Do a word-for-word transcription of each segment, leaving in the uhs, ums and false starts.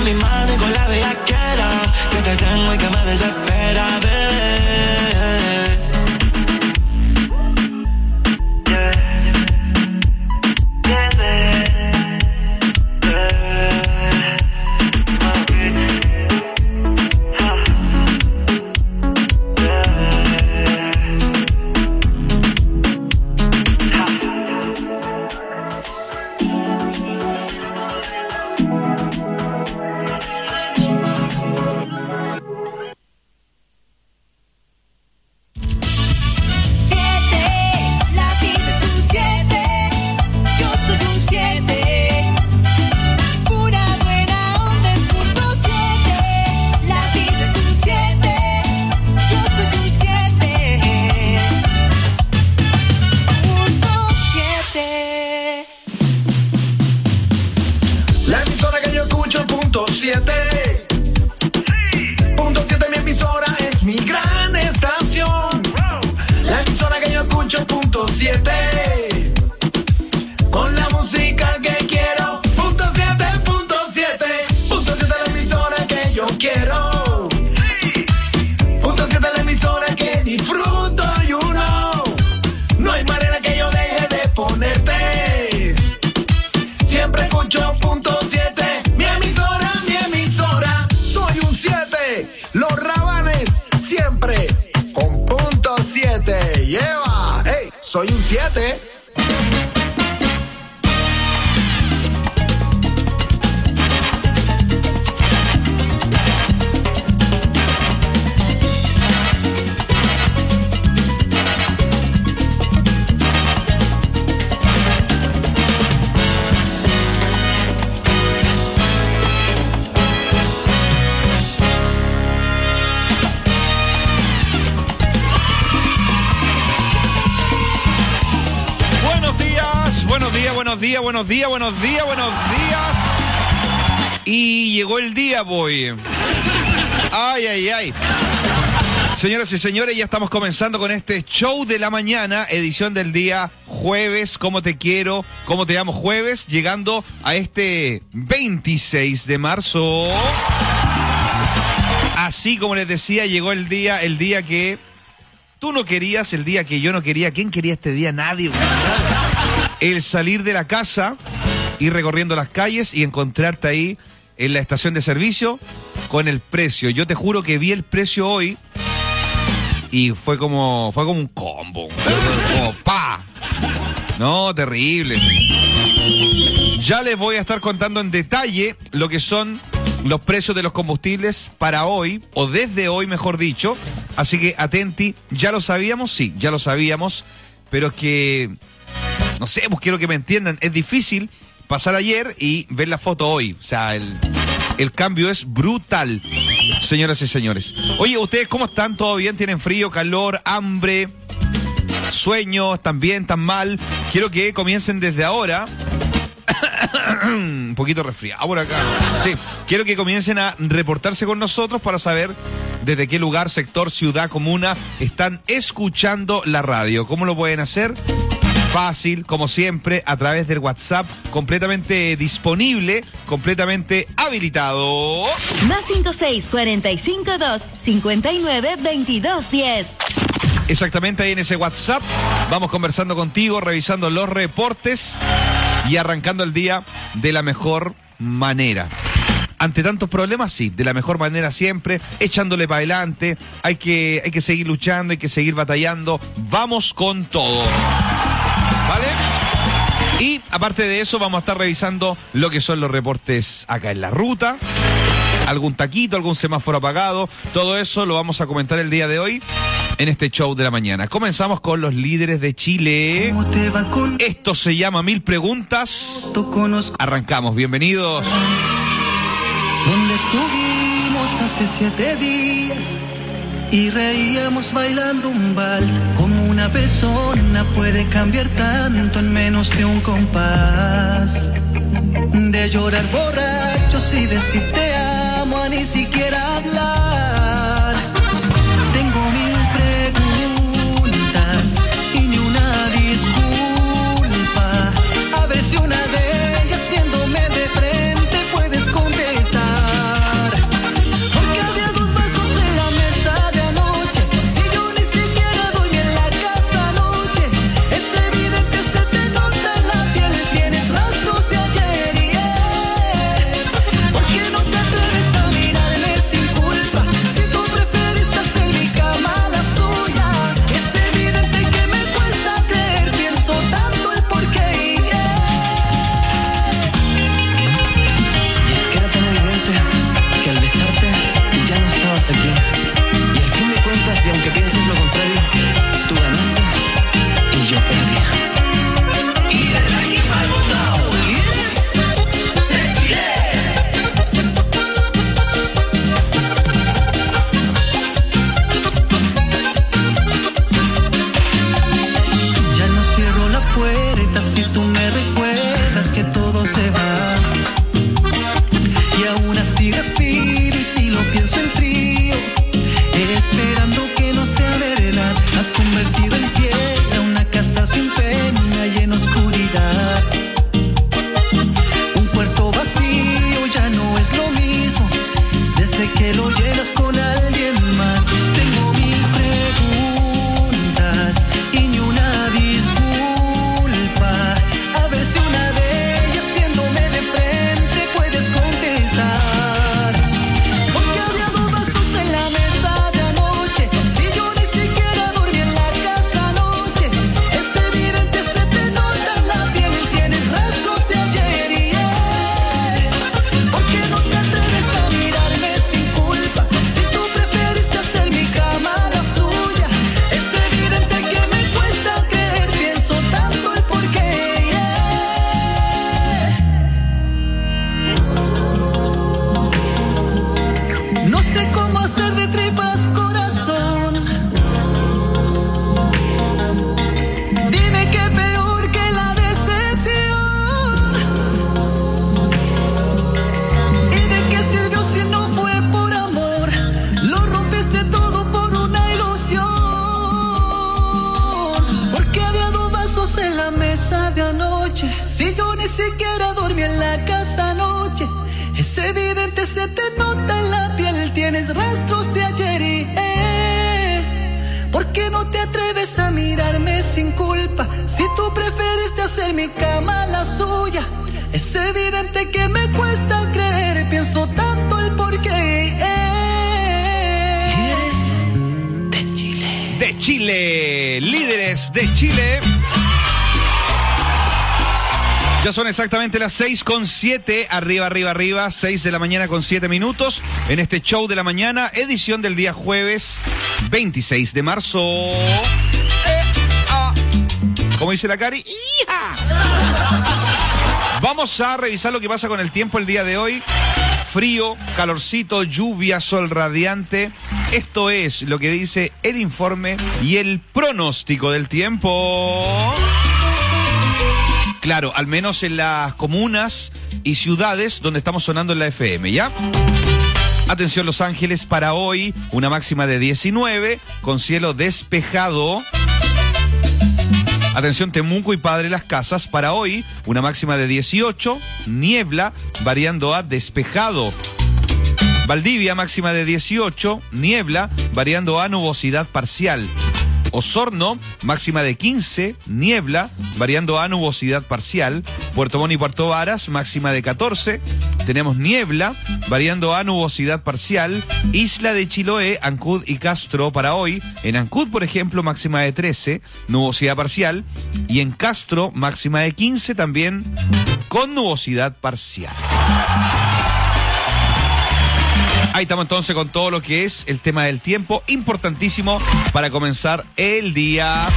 mi mano y con la bellaquera que te tengo y que me desespera, bebé. Soy un siete. Buenos días, buenos días, buenos días, buenos días. Y llegó el día, boy. Ay, ay, ay. Señoras y señores, ya estamos comenzando con este show de la mañana, edición del día jueves. ¿Cómo te quiero? ¿Cómo te amo? Jueves, llegando a este veintiséis de marzo. Así como les decía, llegó el día, el día que tú no querías, el día que yo no quería. ¿Quién quería este día? Nadie. El salir de la casa, ir recorriendo las calles y encontrarte ahí en la estación de servicio con el precio. Yo te juro que vi el precio hoy y fue como fue como un combo. Como ¡pa! No, terrible. Ya les voy a estar contando en detalle lo que son los precios de los combustibles para hoy, o desde hoy mejor dicho. Así que atenti, ¿ya lo sabíamos? Sí, ya lo sabíamos, pero es que... no sé, pues quiero que me entiendan. Es difícil pasar ayer y ver la foto hoy. O sea, el, el cambio es brutal, señoras y señores. Oye, ¿ustedes cómo están? ¿Todo bien? ¿Tienen frío, calor, hambre, sueño? ¿Están bien? ¿Están mal? Quiero que comiencen desde ahora. Un poquito resfriado por acá. Sí, quiero que comiencen a reportarse con nosotros para saber desde qué lugar, sector, ciudad, comuna están escuchando la radio. ¿Cómo lo pueden hacer? Fácil, como siempre, a través del WhatsApp, completamente disponible, completamente habilitado. Más cinco seis, cuatro cinco dos, cinco nueve, veintidós diez. Exactamente, ahí en ese WhatsApp vamos conversando contigo, revisando los reportes y arrancando el día de la mejor manera. Ante tantos problemas, sí, de la mejor manera siempre, echándole para adelante. Hay que, hay que seguir luchando, hay que seguir batallando. Vamos con todo. ¿Vale? Y aparte de eso, vamos a estar revisando lo que son los reportes acá en la ruta. Algún taquito, algún semáforo apagado. Todo eso lo vamos a comentar el día de hoy en este show de la mañana. Comenzamos con los líderes de Chile. Esto se llama Mil Preguntas. Arrancamos, bienvenidos. Donde estuvimos hace siete días y reíamos bailando un vals. Como una persona puede cambiar tanto en menos de un compás. De llorar borrachos y decir te amo a ni siquiera hablar. Tengo mil preguntas y ni una disculpa. A ver si una de ellas viéndome de frente puedes contestar. respiro y si lo pienso en frío, esperando que no sea verdad. Has convertido en piedra una casa sin pena y en oscuridad. Un cuarto vacío ya no es lo mismo desde que lo llenas con alguien más. Tengo mil preguntas y ni una disculpa. A ver si una de ellas viéndome de frente puedes contestar. Porque había dos vasos en la mesa de anoche, si yo ni siquiera dormí en la casa anoche. Es evidente, se te nota en la piel, tienes rastros de ayer y ayer. ¿Por qué no te atreves a mirarme sin culpa? Si tú preferiste hacer mi cama la suya, es evidente que me cuesta creer, pienso tanto el porqué. No sé cómo hacer de tripas corazón. Dime que peor que la decepción. ¿Y de qué sirvió si no fue por amor? Lo rompiste todo por una ilusión. Porque había dos vasos en la mesa de anoche, si yo ni siquiera dormí en la casa anoche. Es evidente, se te nota en la piel, tienes rastros de ayer y eh. ¿Por qué no te atreves a mirarme sin culpa? Si tú preferiste hacer mi cama la suya, es evidente que me cuesta creer, pienso tanto el porqué. Eh. Líderes de Chile. De Chile, líderes de Chile. Ya son exactamente las seis con siete, arriba, arriba, arriba, seis de la mañana con siete minutos, en este show de la mañana, edición del día jueves veintiséis de marzo. Eh, ah. ¿Cómo dice la Cari? ¡Hija! Vamos a revisar lo que pasa con el tiempo el día de hoy. Frío, calorcito, lluvia, sol radiante. Esto es lo que dice el informe y el pronóstico del tiempo. Claro, al menos en las comunas y ciudades donde estamos sonando en la F M, ¿ya? Atención, Los Ángeles, para hoy, una máxima de diecinueve, con cielo despejado. Atención, Temuco y Padre Las Casas, para hoy, una máxima de dieciocho, niebla, variando a despejado. Valdivia, máxima de dieciocho, niebla, variando a nubosidad parcial. Osorno, máxima de quince, niebla, variando a nubosidad parcial. Puerto Montt y Puerto Varas, máxima de catorce, tenemos niebla, variando a nubosidad parcial. Isla de Chiloé, Ancud y Castro para hoy. En Ancud, por ejemplo, máxima de trece, nubosidad parcial. Y en Castro, máxima de quince, también con nubosidad parcial. Ahí estamos entonces con todo lo que es el tema del tiempo, importantísimo para comenzar el día.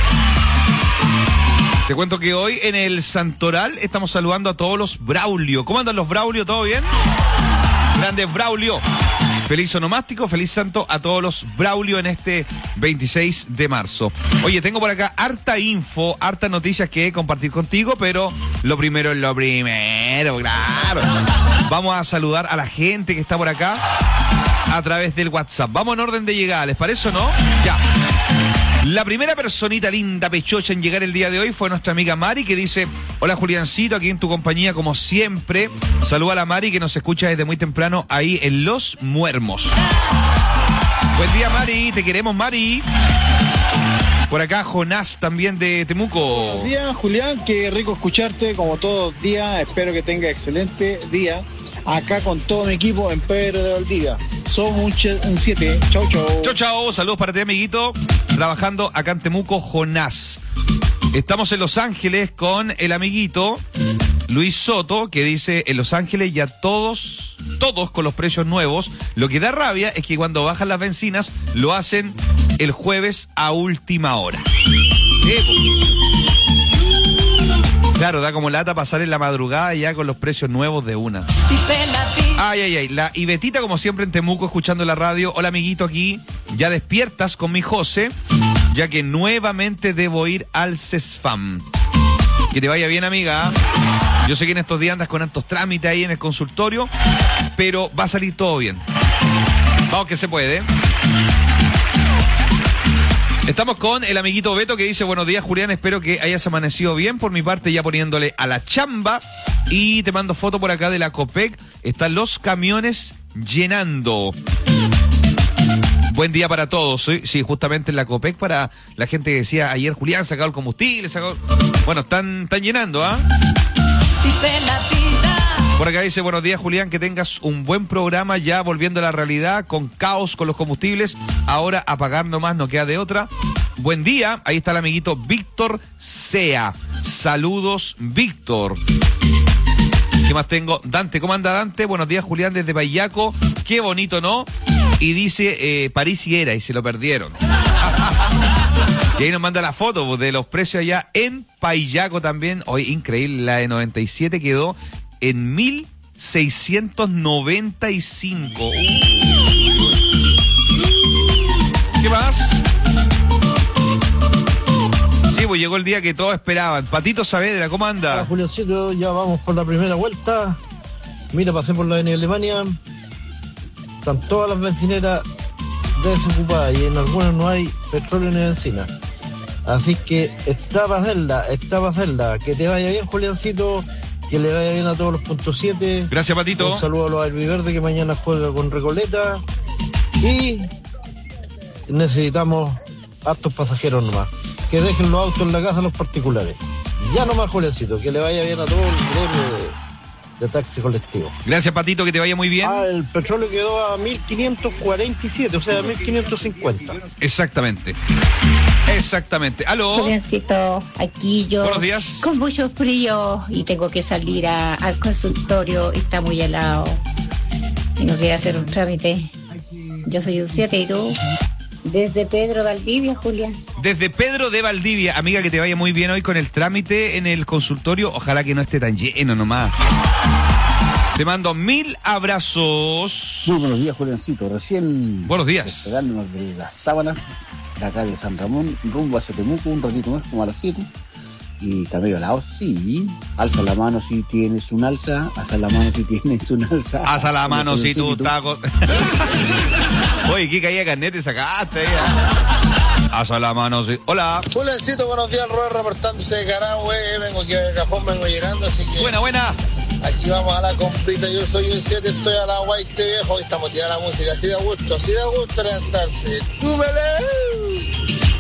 Te cuento que hoy en el Santoral estamos saludando a todos los Braulio. ¿Cómo andan los Braulio? ¿Todo bien? Grandes Braulio. Feliz onomástico, feliz santo a todos los Braulio en este veintiséis de marzo. Oye, tengo por acá harta info, hartas noticias que compartir contigo, pero lo primero es lo primero, claro. Vamos a saludar a la gente que está por acá a través del WhatsApp. Vamos en orden de llegada, ¿les parece o no? Ya. La primera personita linda, pechocha en llegar el día de hoy fue nuestra amiga Mari, que dice: hola Juliancito, aquí en tu compañía como siempre. Saluda a la Mari que nos escucha desde muy temprano ahí en Los Muermos. Buen día, Mari, te queremos, Mari. Por acá Jonás también de Temuco. Buenos días, Julián, qué rico escucharte como todos los días. Espero que tenga excelente día. Acá con todo mi equipo en Pedro de Valdivia. Somos un siete. Chau, chau. Chau, chau. Saludos para ti, amiguito. Trabajando acá en Temuco, Jonás. Estamos en Los Ángeles con el amiguito Luis Soto, que dice: en Los Ángeles ya todos, todos con los precios nuevos. Lo que da rabia es que cuando bajan las bencinas lo hacen el jueves a última hora. Eh, Claro, da como lata pasar en la madrugada ya con los precios nuevos de una. Ay, ay, ay. La Ibetita, como siempre, en Temuco, escuchando la radio. Hola, amiguito, aquí. Ya despiertas con mi José, ya que nuevamente debo ir al CESFAM. Que te vaya bien, amiga. Yo sé que en estos días andas con hartos trámites ahí en el consultorio, pero va a salir todo bien. Vamos que se puede. Estamos con el amiguito Beto que dice: buenos días, Julián, espero que hayas amanecido bien. Por mi parte, ya poniéndole a la chamba. Y te mando foto por acá de la Copec. Están los camiones llenando. Buen día para todos. Sí, sí, justamente en la Copec, para la gente que decía ayer, Julián, sacado el combustible, sacado... Bueno, están, están llenando, ¿ah? Por acá dice: buenos días, Julián, que tengas un buen programa, ya volviendo a la realidad, con caos con los combustibles. Ahora apagar nomás, no queda de otra. Buen día, ahí está el amiguito Víctor Sea. Saludos, Víctor. ¿Qué más tengo? Dante, ¿cómo anda Dante? Buenos días, Julián, desde Payaco. Qué bonito, ¿no? Y dice, eh, París y era, y se lo perdieron. Y ahí nos manda la foto pues, de los precios allá en Payaco también. Hoy, increíble, la de noventa y siete quedó en mil seiscientos noventa y cinco. ¿Qué más? Sí, pues llegó el día que todos esperaban. Patito Saavedra, ¿cómo anda? Hola, Juliancito, ya vamos por la primera vuelta. Mira, pasé por la avenida Alemania. Están todas las bencineras desocupadas y en algunas no hay petróleo ni benzina. Así que está para hacerla, está para hacerla. Que te vaya bien, Juliancito. Que le vaya bien a todos los puntos siete. Gracias, Patito. Un saludo a los Albiverde que mañana juega con Recoleta. Y necesitamos hartos pasajeros nomás. Que dejen los autos en la casa los particulares. Ya nomás, Juliancito. Que le vaya bien a todo el gremio de, de taxi colectivo. Gracias, Patito, que te vaya muy bien. Ah, el petróleo quedó a mil quinientos cuarenta y siete, o sea, a mil quinientos cincuenta. Exactamente. Exactamente. ¿Aló? Juliancito, aquí yo. Buenos días. Con mucho frío y tengo que salir a, al consultorio. Está muy helado. Tengo que hacer un trámite. Yo soy un siete y tú. Desde Pedro Valdivia, Julián. Desde Pedro de Valdivia. Amiga, que te vaya muy bien hoy con el trámite en el consultorio. Ojalá que no esté tan lleno nomás. Te mando mil abrazos. Muy buenos días, Juliancito. Recién... Buenos días. Despegándonos de las sábanas de acá de San Ramón, rumbo hacia Temuco, un ratito más, como a las siete. Y cabello al lado, sí. Alza la mano si tienes un alza. Alza la mano si tienes un alza. Alza la mano si tú estás... Oye, ¿qué caía carnet te sacaste? Alza la mano si... Hola. Juliancito, buenos días. Robert reportándose de Carahue. Vengo aquí de Cajón, vengo llegando, así que... Buena, buena. Aquí vamos a la comprita. Yo soy un siete, estoy a la guaite viejo. Y estamos tirando la música. Así de gusto, así de gusto levantarse. ¡Túmele!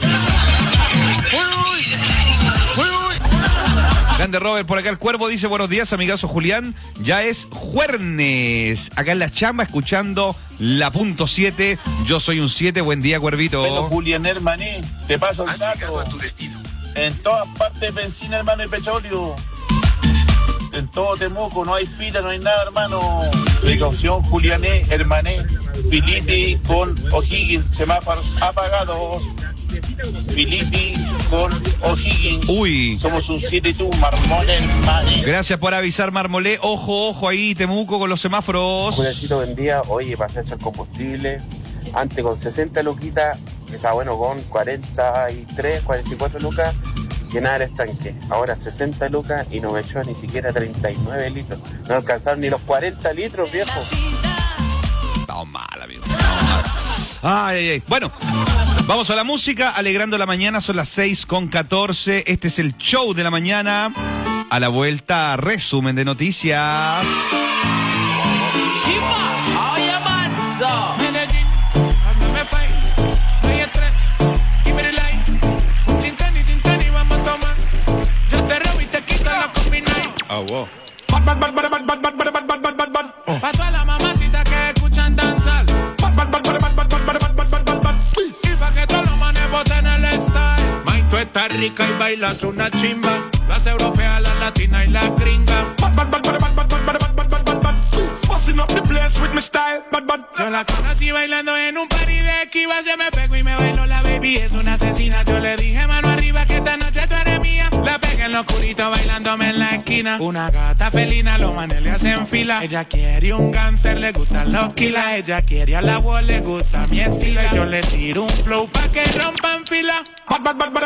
Grande Robert, por acá el Cuervo dice: buenos días, amigazo Julián. Ya es jueves. Acá en la chamba, escuchando la punto siete. Yo soy un siete. Buen día, Cuervito. Bueno, Julián, hermané, te paso el dato. En todas partes benzina, hermano, y petróleo. En todo Temuco, no hay fila, no hay nada, hermano. Precaución, Juliané, hermané. Filipe con O'Higgins, semáforos apagados. Filipe con O'Higgins. Uy. Somos un siete y tú, Marmolé, hermano. Gracias por avisar, Marmolé. Ojo, ojo ahí, Temuco, con los semáforos. Juliancito, buen día. Oye, para hacer el combustible, antes con sesenta luquitas, está bueno con cuarenta y tres, cuarenta y cuatro lucas, llenar el estanque. Ahora sesenta lucas y no me echó ni siquiera treinta y nueve litros. No alcanzaron ni los cuarenta litros, viejo. Estamos mal, amigo. Estamos mal. Ay, ay, ay. Bueno, vamos a la música, alegrando la mañana, son las seis con catorce. Este es el show de la mañana. A la vuelta, resumen de noticias. Oh, wow. Pa' todas las mamacitas que escuchan danzar. Y pa' que todos los manes boten el style. Mike, tú estás rica y bailas una chimba. Las europeas, las latinas y las gringas. Yo la conocí bailando en un party de esquivas. Yo me pego y me bailo, la baby es una asesina. Yo le dije mano arriba que esta noche tú eres mía. La pegué en lo oscurito bailándome en la esquina. Una gata felina, los manes le hacen fila. Ella quiere un gánster, le gustan los kilas. Ella quiere a la voz, le gusta mi estilo. Yo le tiro un flow pa' que rompan fila. Pa'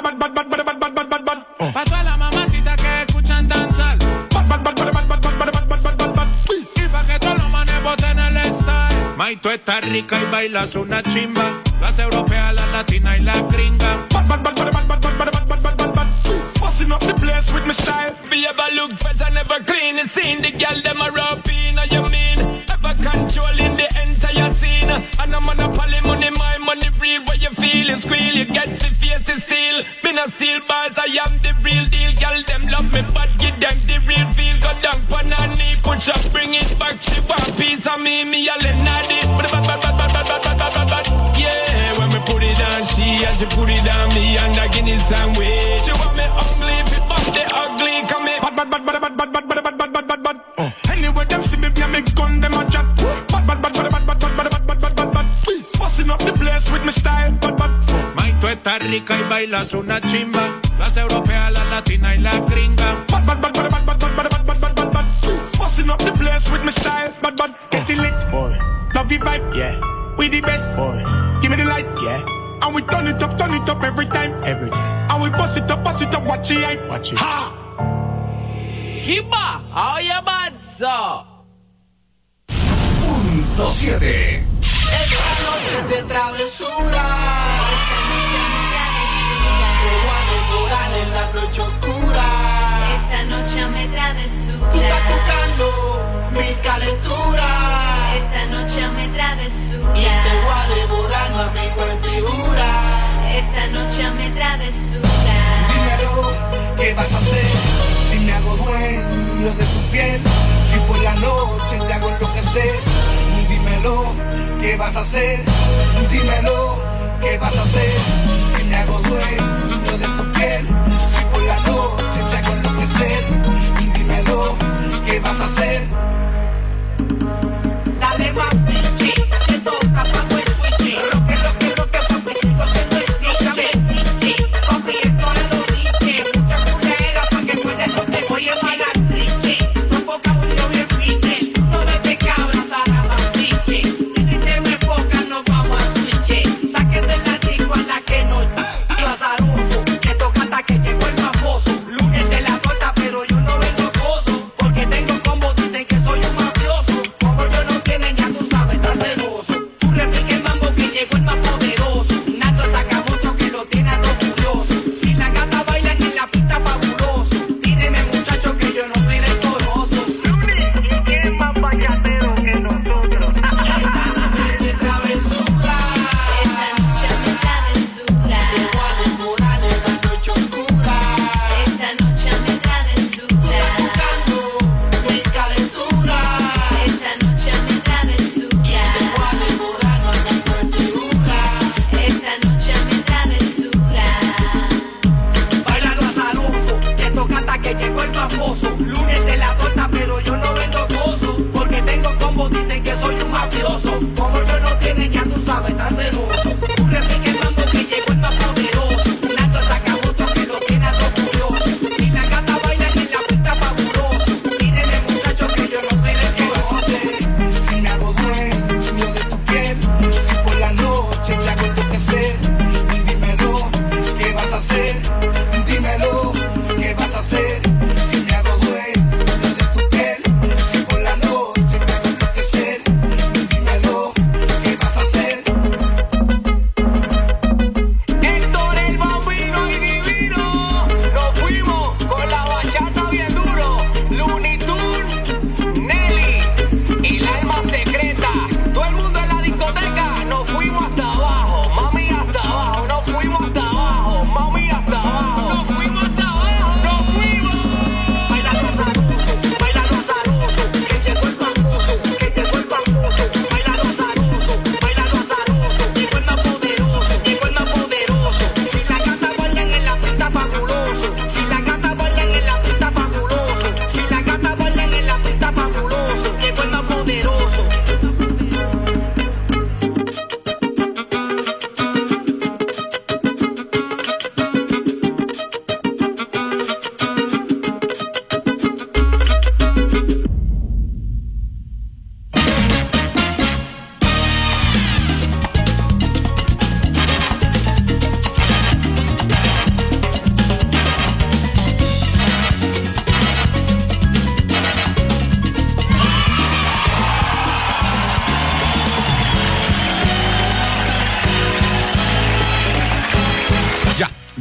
todas las mamacitas que escuchan danzar. Y pa' que todos los manes boten el May, tú estás rica y bailas una chimba. Las europeas, las latinas y las gringas. Bad, bad, bad, bad, bad, bad, bad, bad, bad, bad, bad, bad. Fussing up the place with my style. Be ever look fresh and never clean. You seen the girl them a rub in, you mean? Ever controlling the entire scene. And I'm on a poly money, my money real. What you feel is squeal, you get the face to steal. Been a steel bars, I am the real deal. Girl them love me, but give them the real feel. Go down on her knee, push up, bring it back. She want piece of me, me a let naughty. Yeah, when me put it on she and she put it on me and I give it some way. She want me ugly, fit but they ugly. Come me bad, bad, bad, bad, bad, bad, bad, bad, bad, bad, bad, bad. Oh. Anyway, them see me, yeah, me gun them a chat. Bad, bad, bad, bad, bad, bad, bad, bad, bad, bad, bad, bad. Fussing up the place with me style, bad, bad. May, tú estás rica y bailas una chimba. Las europeas, las latinas y las gringas. Bad, bad, bad, bad, bad, bad, bad, bad, bad, bad, bad, bad. Fussing up the place with me style, bad, bad. Getting lit, boy. Love you vibe, yeah. We the best, boy. Give me the light, yeah. And we turn it up, turn it up every time, every time. And we bust it up, bust it up, watch it, hype, watch it. Ha! Kiba, how you bad, so? Punto siete. Esta noche de travesura. Esta noche de travesura. Te voy a devorar en la noche oscura. Esta noche me travesura. Tú estás buscando mi calentura. Esta noche me travesura. Y te voy a devorar, mami, cuentidura. Esta noche me travesura. Dímelo, ¿qué vas a hacer? Si me hago dueño de tu piel, si por la noche te hago enloquecer. Dímelo, ¿qué vas a hacer? Dímelo, ¿qué vas a hacer? Si me hago dueño de tu piel, si por la noche te hago enloquecer. Dímelo, ¿qué vas a hacer? Dale más pinche, que toca pago el switch. Lo que, lo que, lo que, papi, sigo siendo el D J. Papi, esto es lo diche. Mucha culera pa' que puedas no te voy a pagar triche. Tu boca uno bien piche. No de cabra, Sara Bambiche. Y si te me enfocas, nos vamos a switch. Saquen de la disco a la que no yo azarufo. Que toca hasta que llegó el famoso. Lunes de la torta, pero yo no vengo gozo. Porque tengo como dicen que soy un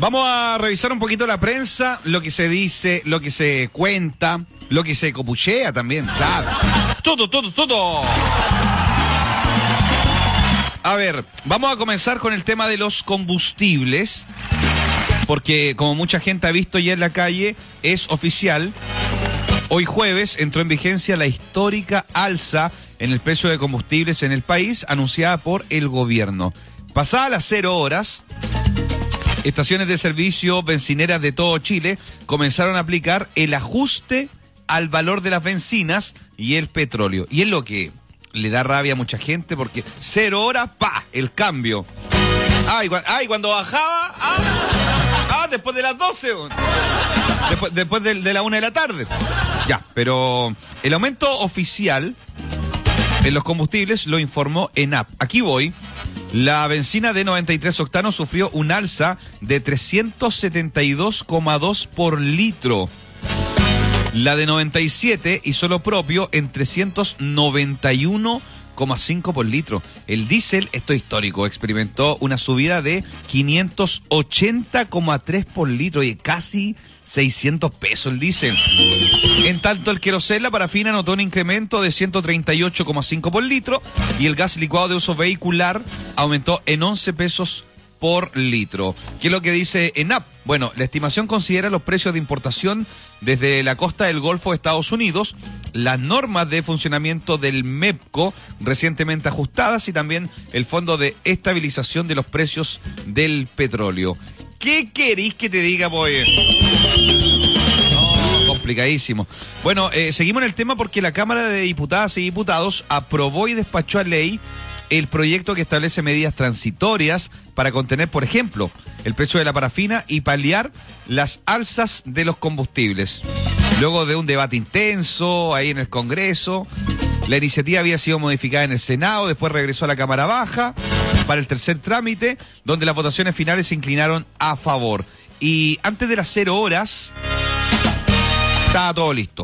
Vamos a revisar un poquito la prensa, lo que se dice, lo que se cuenta, lo que se copuchea también, claro. Todo, todo, todo. A ver, vamos a comenzar con el tema de los combustibles, porque como mucha gente ha visto ya en la calle, es oficial. Hoy jueves entró en vigencia la histórica alza en el precio de combustibles en el país, anunciada por el gobierno. Pasadas las cero horas, estaciones de servicio bencineras de todo Chile comenzaron a aplicar el ajuste al valor de las bencinas y el petróleo. Y es lo que le da rabia a mucha gente, porque cero horas, ¡pa!, el cambio. Ay, cu ay cuando bajaba, ah, ah, después de las doce, después, después de, de la una de la tarde. Ya, pero el aumento oficial en los combustibles lo informó ENAP. Aquí voy. La benzina de noventa y tres octanos sufrió un alza de trescientos setenta y dos coma dos por litro. La de noventa y siete hizo lo propio en trescientos noventa y uno coma cinco por litro. El diésel, esto es histórico, experimentó una subida de quinientos ochenta coma tres por litro y casi seiscientos pesos el diésel. En tanto, el queroseno, la parafina, notó un incremento de ciento treinta y ocho coma cinco por litro y el gas licuado de uso vehicular aumentó en once pesos por litro. ¿Qué es lo que dice ENAP? Bueno, la estimación considera los precios de importación desde la costa del Golfo de Estados Unidos, las normas de funcionamiento del MEPCO recientemente ajustadas y también el Fondo de Estabilización de los Precios del Petróleo. ¿Qué queréis que te diga, pues? No, complicadísimo. Bueno, eh, seguimos en el tema porque la Cámara de Diputadas y Diputados aprobó y despachó a ley el proyecto que establece medidas transitorias para contener, por ejemplo, el precio de la parafina y paliar las alzas de los combustibles. Luego de un debate intenso ahí en el Congreso, la iniciativa había sido modificada en el Senado, después regresó a la Cámara Baja para el tercer trámite, donde las votaciones finales se inclinaron a favor. Y antes de las cero horas, estaba todo listo.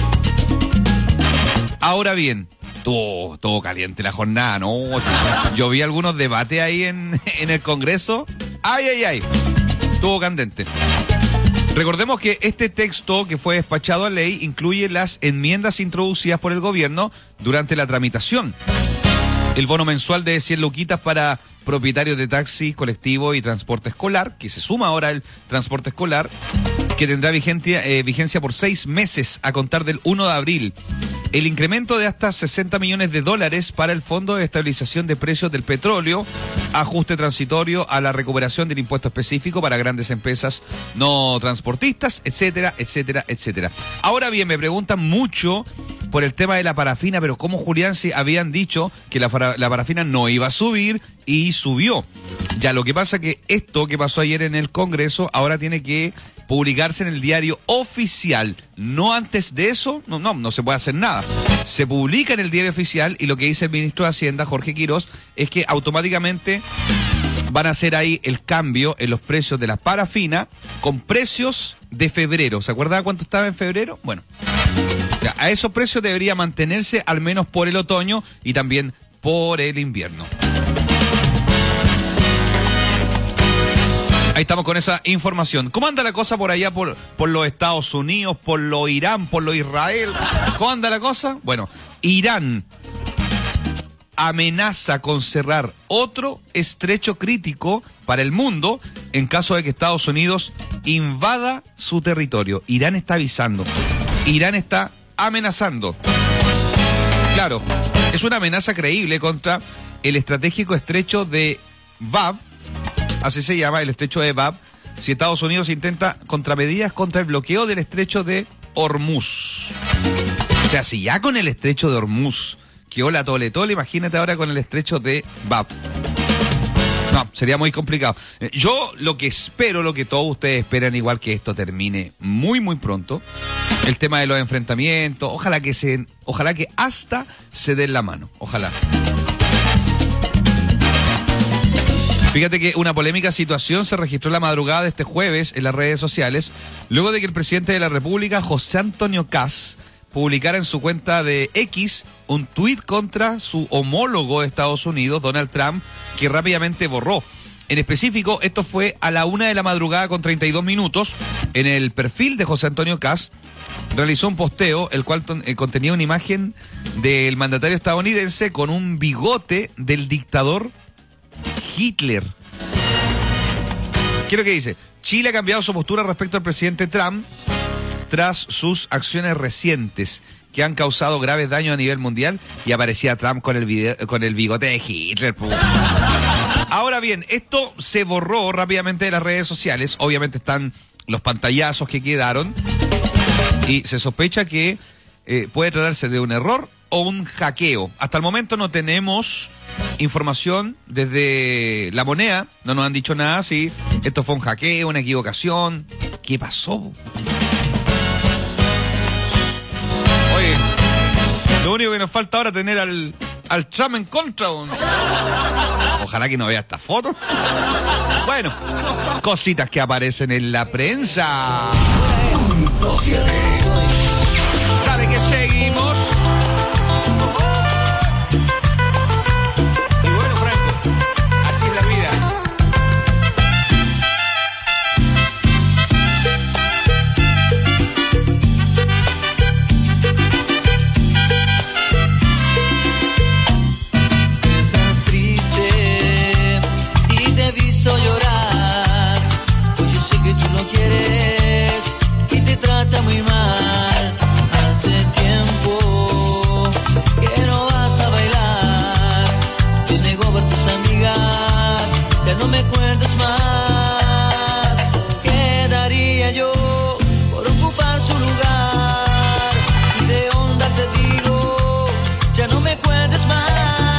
Ahora bien, Todo, todo caliente la jornada, ¿no? Yo vi algunos debates ahí en, en el Congreso. ¡Ay, ay, ay! Estuvo candente. Recordemos que este texto que fue despachado a ley incluye las enmiendas introducidas por el gobierno durante la tramitación. El bono mensual de cien luquitas para propietarios de taxi, colectivo y transporte escolar, que se suma ahora el transporte escolar, que tendrá vigencia, eh, vigencia por seis meses a contar del uno de abril. El incremento de hasta sesenta millones de dólares para el Fondo de Estabilización de Precios del Petróleo, ajuste transitorio a la recuperación del impuesto específico para grandes empresas no transportistas, etcétera, etcétera, etcétera. Ahora bien, me preguntan mucho por el tema de la parafina, pero ¿cómo, Julián, si habían dicho que la, la parafina no iba a subir y subió? Ya, lo que pasa que esto que pasó ayer en el Congreso ahora tiene que publicarse en el diario oficial. No antes de eso, no, no, no se puede hacer nada. Se publica en el diario oficial y lo que dice el ministro de Hacienda, Jorge Quirós, es que automáticamente van a hacer ahí el cambio en los precios de la parafina con precios de febrero. ¿Se acuerdan cuánto estaba en febrero? Bueno, ya, a esos precios debería mantenerse al menos por el otoño y también por el invierno. Ahí estamos con esa información. ¿Cómo anda la cosa por allá, por, por los Estados Unidos, por lo Irán, por lo Israel? ¿Cómo anda la cosa? Bueno, Irán amenaza con cerrar otro estrecho crítico para el mundo en caso de que Estados Unidos invada su territorio. Irán está avisando. Irán está amenazando. Claro, es una amenaza creíble contra el estratégico estrecho de Bab. Así se llama, el estrecho de Bab, si Estados Unidos intenta contramedidas contra el bloqueo del estrecho de Hormuz. O sea, si ya con el estrecho de Hormuz quedó la tole tole, imagínate ahora con el estrecho de Bab. No, sería muy complicado. Yo lo que espero, lo que todos ustedes esperan, igual que esto termine muy, muy pronto, el tema de los enfrentamientos, ojalá que se, ojalá que hasta se den la mano, ojalá. Fíjate que una polémica situación se registró la madrugada de este jueves en las redes sociales, luego de que el presidente de la República, José Antonio Kast, publicara en su cuenta de X un tuit contra su homólogo de Estados Unidos, Donald Trump, que rápidamente borró. En específico, esto fue a la una de la madrugada con treinta y dos minutos. En el perfil de José Antonio Kast realizó un posteo, el cual ton, eh, contenía una imagen del mandatario estadounidense con un bigote del dictador Hitler. ¿Qué es lo que dice? Chile ha cambiado su postura respecto al presidente Trump tras sus acciones recientes que han causado graves daños a nivel mundial, y aparecía Trump con el, video, con el bigote de Hitler. Ahora bien, esto se borró rápidamente de las redes sociales. Obviamente están los pantallazos que quedaron y se sospecha que eh, puede tratarse de un error o un hackeo. Hasta el momento no tenemos información desde La Moneda, no nos han dicho nada si esto fue un hackeo, una equivocación. ¿Qué pasó? Oye, lo único que nos falta ahora es tener al, al Trump en contra. Ojalá que no vea esta foto. Bueno, cositas que aparecen en la prensa. Dale que seguimos. Y bueno, Franco, así es la vida. Estás triste y te he visto llorar, pues yo sé que tú lo quieres y te trata muy mal. Hace tiempo que no vas a bailar, te negó ver tus amigas, ya no me cuentes más. ¿Qué daría yo por ocupar su lugar? Y de onda te digo, ya no me cuentes más.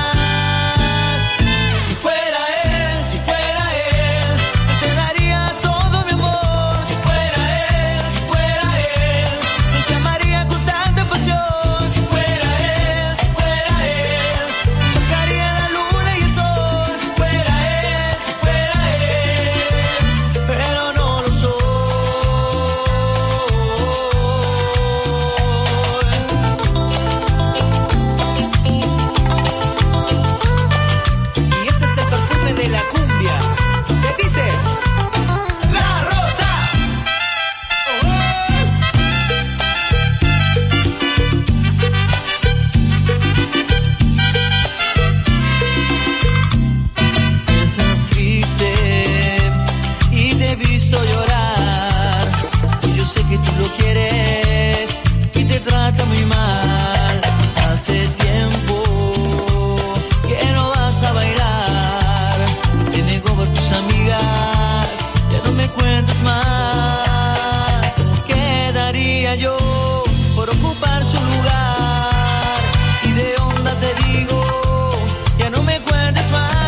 Si fuera él, si fuera él, te daría todo mi amor. Si fuera él, si fuera él, te amaría con tanta pasión. Si fuera él, si fuera él, tocaría la luna y el sol. Si fuera él, si fuera él, pero no lo soy. Y este es el perfume de la cumbia. ¿Qué dice? La Rosa. Estás triste y te he visto llorar, y yo sé que tú lo quieres y te trata muy mal. Hace tiempo que no vas a bailar, te negó ver tus amigas, ya no me cuentes más. ¿Qué daría yo por ocupar su lugar? Y de onda te digo, ya no me cuentes más.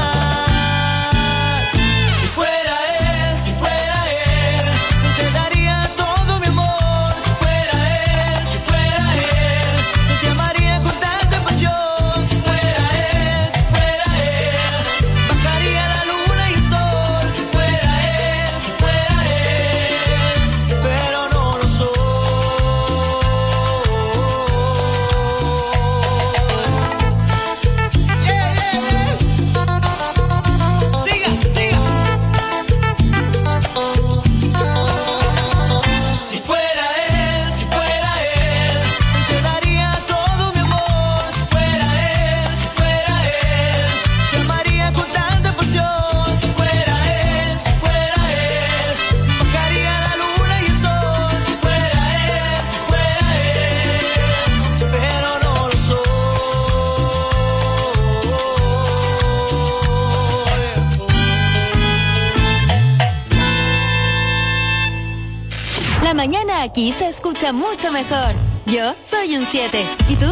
Si fuera él, si fuera él, te daría todo mi amor. Si fuera él, si fuera él, te amaría con tanta pasión. Si fuera él, si fuera él, bajaría la luna y el sol. Si fuera él, si fuera él, pero no lo soy. Yeah, yeah, yeah. Siga, siga. Si fuera él, si fuera él, te daría todo mi amor. Si fuera él, si fuera él, te amaría con tanta pasión. Si fuera él, si fuera él, bajaría la luna y el sol. Si fuera él, si fuera él, pero no lo soy. La mañana aquí se escucha mucho mejor. Yo soy un siete. ¿Y tú?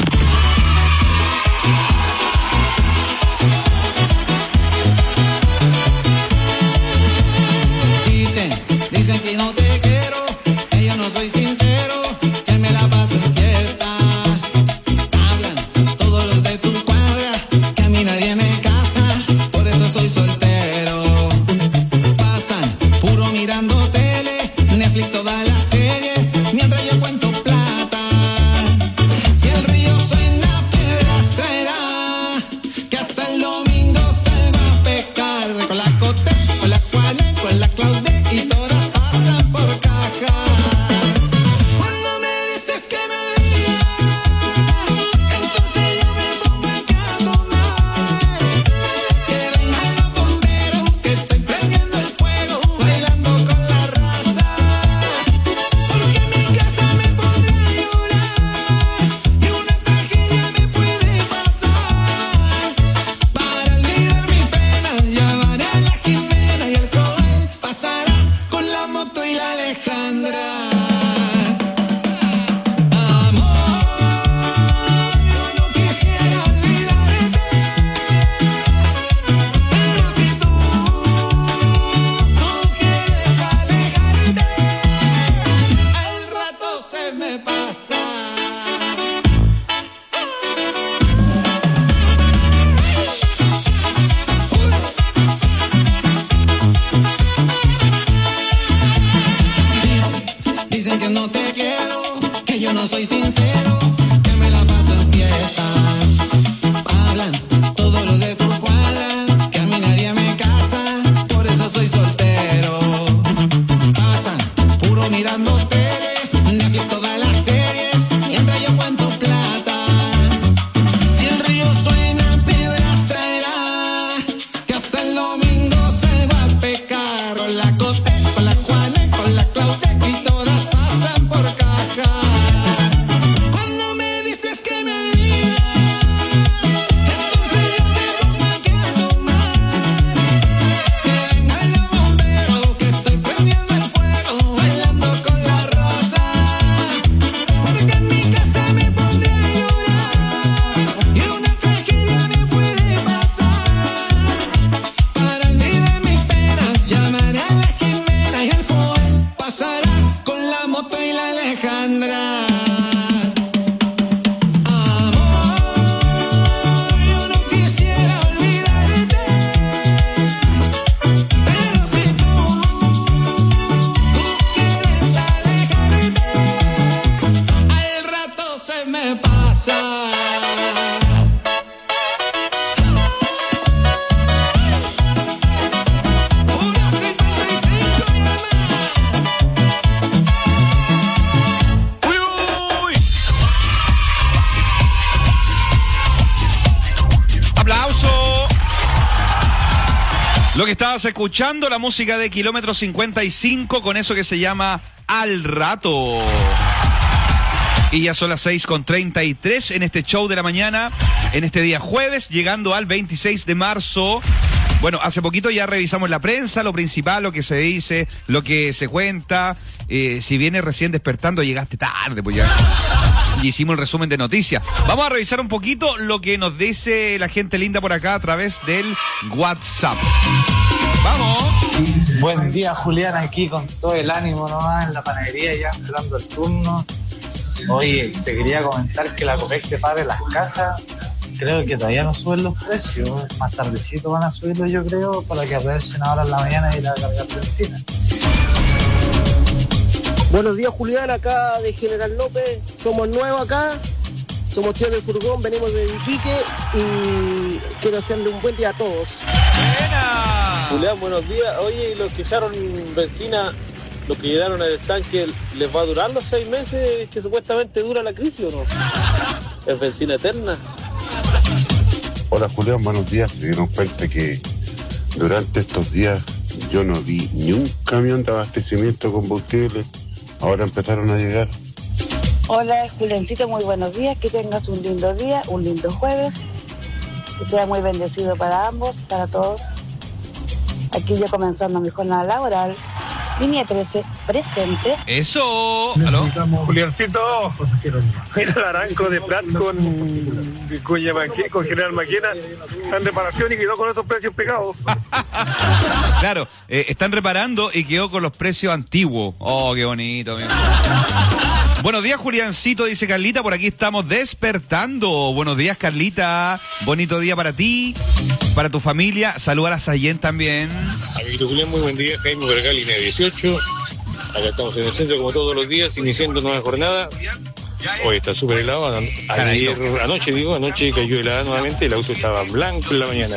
Dicen, dicen que no te quiero, que yo no soy sincero, que me la paso en fiesta. Hablan todos los de tu cuadra, que a mí nadie me casa, por eso soy soltero. Pasan puro mirando tele, Netflix toda la serie, mientras yo cuento plata. Si el río solo de tu cuadra, que a mí nadie me casa, por eso soy soltero. Pasan puro mirando tele, Netflix todas las series, mientras yo cuento plata. Si el río suena, piedras traerá, que hasta el domingo se va a pecar. Con la Cote, con la Juane, con la Claudette y todas pasan por caja. Cuando me dices que me olvidas, entonces yo me pongo aquí a tomar. Que vengan los bomberos, que estoy prendiendo el fuego, bailando con la rosa. Porque en mi casa me pondré a llorar y una tragedia me puede pasar. Para olvidar mis penas, llamaré a la Jimena y el Joel pasará con la moto y la Alejandra. Yo no quisiera olvidarte, pero si tú, tú quieres alejarte, al rato se me pasa. Una cincuenta y cinco, mi Uy, uy. ¡Aplauso! Lo que estabas escuchando, la música de Kilómetro cincuenta y cinco, con eso que se llama Al Rato. Y ya son las seis con treinta y tres en este show de la mañana, en este día jueves, llegando al veintiséis de marzo. Bueno, hace poquito ya revisamos la prensa, lo principal, lo que se dice, lo que se cuenta. Eh, si vienes recién despertando, llegaste tarde, pues ya. Y hicimos el resumen de noticias. Vamos a revisar un poquito lo que nos dice la gente linda por acá a través del WhatsApp. ¡Vamos! Buen día, Julián, aquí con todo el ánimo nomás en la panadería, ya esperando el turno. Oye, te quería comentar que la Copec te paga en las casas. Creo que todavía no suben los precios. Más tardecito van a subirlos, yo creo, para que aprovechen ahora en la mañana y ir a cargar benzina. Buenos días, Julián, acá de General López. Somos nuevos acá, somos tíos del furgón, venimos de Iquique y quiero hacerle un buen día a todos. ¡Buena! Julián, buenos días. Oye, ¿y los que echaron benzina, los que llegaron al estanque, les va a durar los seis meses que supuestamente dura la crisis o no? ¿Es benzina eterna? Hola Julián, buenos días. Se dieron cuenta que durante estos días yo no vi ni un camión de abastecimiento de combustible. Ahora empezaron a llegar. Hola Juliancito, muy buenos días. Que tengas un lindo día, un lindo jueves. Que sea muy bendecido para ambos, para todos. Aquí yo comenzando mi jornada laboral. Línea trece, presente. ¡Eso! ¿Aló? Juliancito, mira el Aranco de Prat con, con, Yamaque, con General Maquena. Está en reparación y quedó con esos precios pegados. Claro, eh, están reparando y quedó con los precios antiguos. Oh, qué bonito, amigo. Buenos días, Juliancito, dice Carlita, por aquí estamos despertando. Buenos días, Carlita. Bonito día para ti, para tu familia. Saluda a la Sayen también. Amiguito Julián, muy buen día. Jaime por acá, línea dieciocho. Acá estamos en el centro como todos los días, iniciando nueva jornada. Hoy está súper helado. Ayer, anoche digo, anoche cayó helada nuevamente. El auto estaba blanco en la mañana.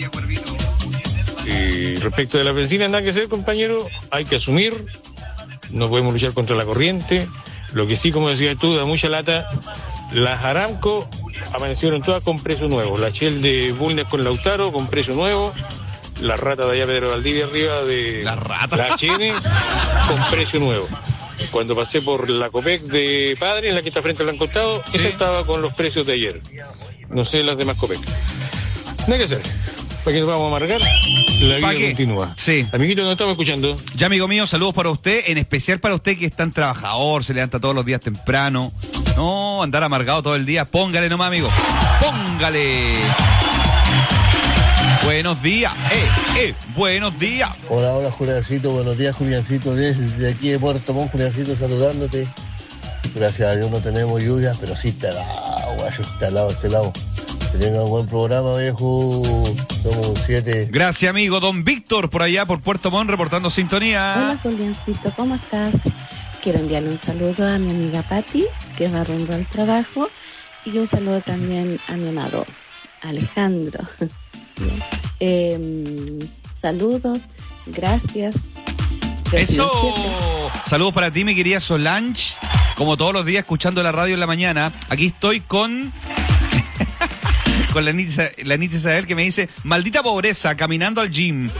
Y respecto de la benzina, nada que hacer, compañero. Hay que asumir. No podemos luchar contra la corriente. Lo que sí, como decías tú, da mucha lata. Las Aramco amanecieron todas con precio nuevo. La Shell de Bulnes con Lautaro con precio nuevo. La rata de allá Pedro Valdivia arriba de la rata, la H N con precio nuevo. Cuando pasé por la Copec de Padre, en la que está frente al costado, esa estaba con los precios de ayer. No sé las demás Copec. No hay que hacer. ¿Para qué nos vamos a amargar? La vida continúa. Sí. Amiguito, nos estamos escuchando. Ya, amigo mío, saludos para usted, en especial para usted que es tan trabajador, se levanta todos los días temprano. No, andar amargado todo el día. Póngale nomás, amigo. Póngale. Buenos días, eh, eh, buenos días. Hola, hola, Juliancito, buenos días, Juliancito, desde aquí de Puerto Montt, Juliancito, saludándote. Gracias a Dios no tenemos lluvia, pero sí está helado, guayo, está helado este lado. Que tenga un buen programa, viejo. Somos siete. Gracias, amigo. Don Víctor, por allá, por Puerto Montt, reportando sintonía. Hola, Juliancito, ¿cómo estás? Quiero enviarle un saludo a mi amiga Patti, que va rumbo al trabajo, y un saludo también a mi amado Alejandro. eh, saludos, gracias. Eso. Saludos para ti, mi querida Solange. Como todos los días, escuchando la radio en la mañana. Aquí estoy con... con la Anita, la Anita Isabel, que me dice: maldita pobreza, caminando al gym.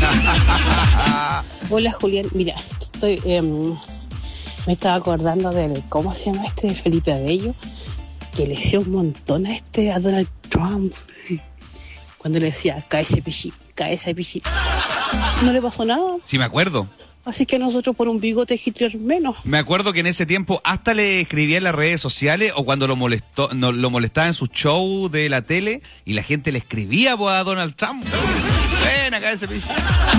Hola, Julián. Mira, estoy... Eh, me estaba acordando del... ¿Cómo se llama este? De Felipe Abello. Que le decía un montón a este, a Donald Trump. Cuando le decía, cáese pichi, cáese pichi. ¿No le pasó nada? Sí, me acuerdo. Así que nosotros por un bigote Hitler menos. Me acuerdo que en ese tiempo hasta le escribía en las redes sociales o cuando lo molestó, no, lo molestaba en su show de la tele y la gente le escribía pues, a Donald Trump. Ven acá ese pichi.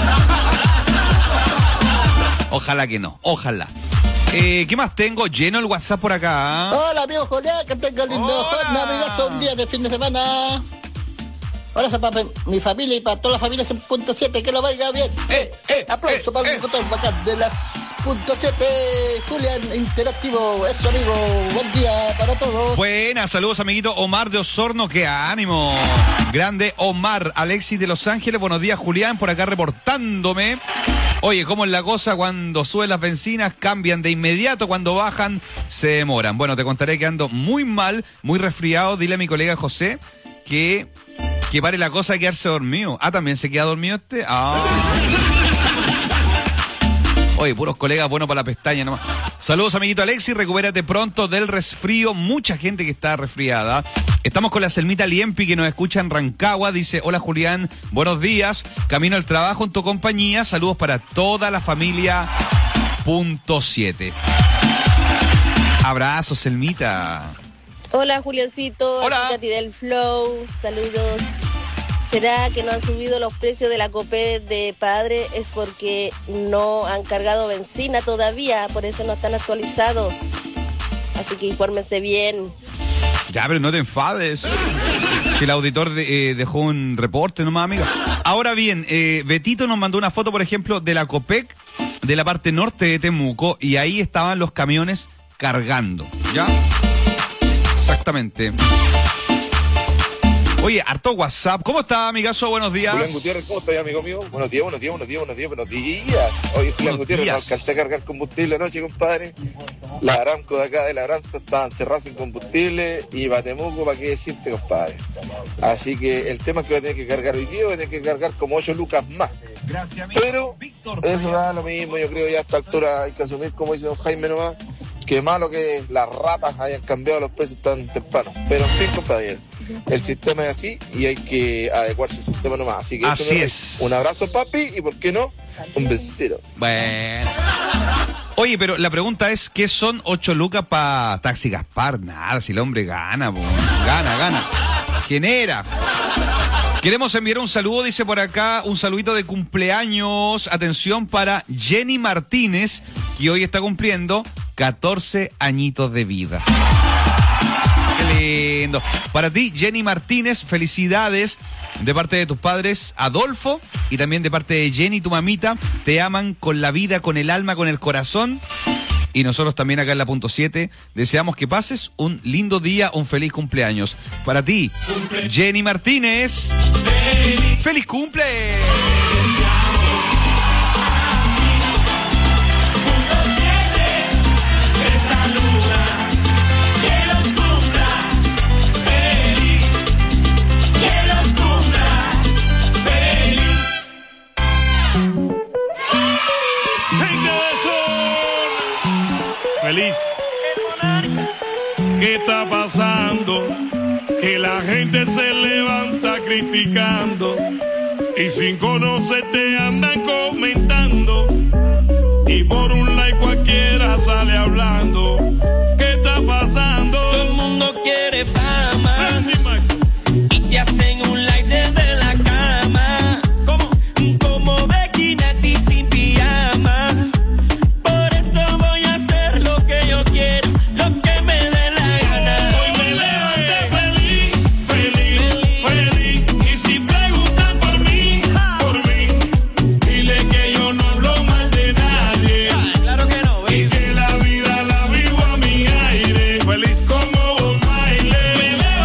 Ojalá que no, ojalá. Eh, ¿Qué más tengo? Lleno el WhatsApp por acá. Hola, amigo Julián, que tenga lindo jornada, amigazo, un día de fin de semana. Ahora para mi familia y para todas las familias en punto siete, que lo vaya bien. Eh, eh, Aplauso eh, para eh. un botón bacán de las punto siete, Julián Interactivo. Eso, amigo, buen día para todos. Buenas, saludos, amiguito Omar de Osorno, qué ánimo. Grande Omar, Alexis de Los Ángeles, buenos días, Julián, por acá reportándome. Oye, ¿cómo es la cosa? Cuando suben las bencinas, cambian de inmediato, cuando bajan, se demoran. Bueno, te contaré que ando muy mal, muy resfriado. Dile a mi colega José que... que pare la cosa de quedarse dormido. Ah, ¿también se queda dormido este? Ah. Oye, puros colegas buenos para la pestaña nomás. Saludos, amiguito Alexis, recupérate pronto del resfrío. Mucha gente que está resfriada. Estamos con la Selmita Liempi, que nos escucha en Rancagua. Dice: hola, Julián, buenos días. Camino al trabajo en tu compañía. Saludos para toda la familia punto siete. Abrazos, Selmita. Hola, Juliancito. Hola. Katy del Flow. Saludos. ¿Será que no han subido los precios de la Copé de padre? Es porque no han cargado benzina todavía, por eso no están actualizados. Así que infórmense bien. Ya, pero no te enfades. Si el auditor de, eh, dejó un reporte nomás, amiga. Ahora bien, eh, Betito nos mandó una foto, por ejemplo, de la Copec, de la parte norte de Temuco, y ahí estaban los camiones cargando. ¿Ya? Exactamente. Oye, harto WhatsApp. ¿Cómo está, amigazo? Buenos días. Julián Gutiérrez, ¿cómo estás, amigo mío? Buenos días, buenos días, buenos días, buenos días, buenos días. Oye, Julián Gutiérrez, no alcancé a cargar combustible anoche, compadre. La Aramco de acá de la Aranza estaban cerradas sin combustible y Batemuco, ¿para qué decirte, compadre? Así que el tema es que voy a tener que cargar hoy día, voy a tener que cargar como ocho lucas más. Gracias, amigo. Pero eso da lo mismo, yo creo ya a esta altura hay que asumir, como dice don Jaime nomás, que malo que las ratas hayan cambiado los precios tan temprano. Pero en fin, compadre, el sistema es así y hay que adecuarse al sistema nomás. Así que así eso es. Un abrazo, papi, y por qué no, un besito. Bueno. Oye, pero la pregunta es, ¿qué son ocho lucas para Taxi Gaspar? Nada, si el hombre gana, po. Gana, gana. ¿Quién era? Queremos enviar un saludo, dice por acá, un saludito de cumpleaños. Atención para Jenny Martínez, que hoy está cumpliendo catorce añitos de vida. Qué lindo. Para ti, Jenny Martínez, felicidades de parte de tus padres, Adolfo, y también de parte de Jenny, tu mamita. Te aman con la vida, con el alma, con el corazón. Y nosotros también acá en la punto siete deseamos que pases un lindo día, un feliz cumpleaños. Para ti, cumple. Jenny Martínez. ¡Feliz, ¡Feliz cumple! Feliz. ¿Qué está pasando? Que la gente se levanta criticando y sin conocerte andan comentando y por un like cualquiera sale hablando. ¿Qué está pasando? Todo el mundo quiere fama y te hacen un like desde la cama. ¿Cómo? Como Becky Nati sin pijama. Quiero lo que me dé la gana. Hoy me levanté feliz, feliz, feliz. Y si preguntan por mí, por mí, dile que yo no hablo mal de nadie. Ah, claro que no, baby. Y que la vida la vivo a mi aire. Feliz como un baile. Me